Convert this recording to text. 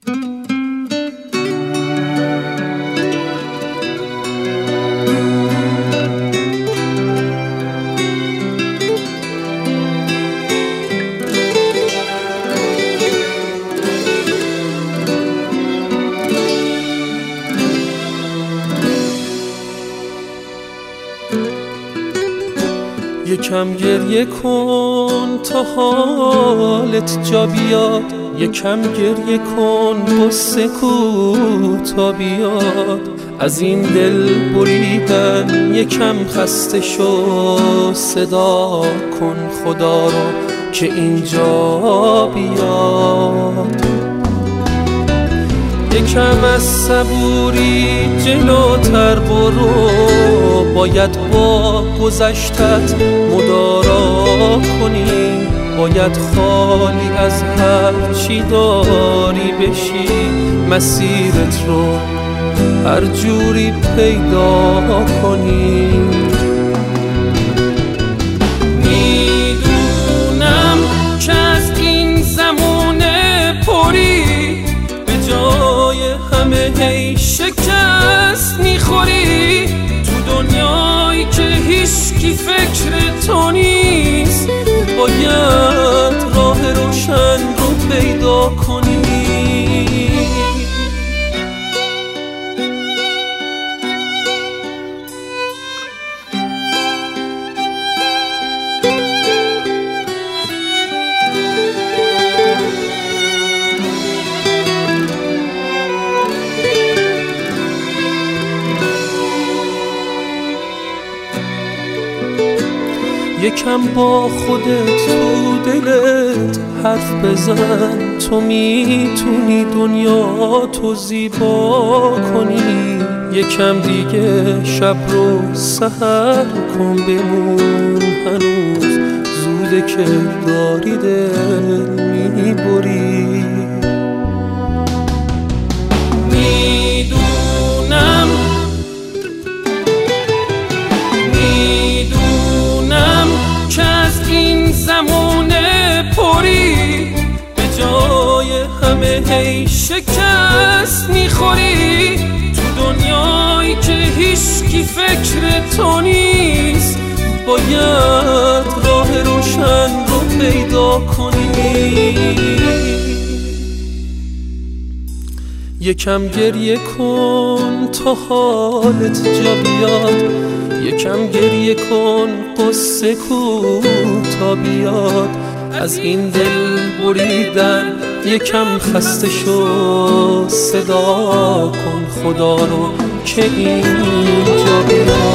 یکم گریه کن تا حالت جا بیاد، یکم گریه کن قصه کوتا بیاد. از این دل بریدن یکم خسته شو، صدا کن خدا رو که اینجا بیاد. یکم از صبوری جلوتر برو، باید با گذشتت مدارا کنی، باید خالی از هر چی داری بشی، مسیرت رو هر جوری پیدا کنی. میدونم که از این زمونه پری به جای همه هی شکست میخوری، تو دنیایی که هیچکی فکر تو نیست، باید راه روشن رو پیدا کنی. یکم با خودت تو دلت حرف بزن، تو میتونی دنیا تو زیبا کنی. یکم دیگه شب رو سحر کن، بمون هنوز زوده که داری دل میبری. زمونه پری به جای همه هی شکست میخوری، تو دنیایی که هیچکی فکر تو نیست، باید راه روشن رو پیدا کنی. یکم گریه کن تا حالت جا بیاد، یکم گریه کن قصه کوتا بیاد. از این دل بریدن یکم خسته شو، صدا کن خدا رو که اینجا بیاد.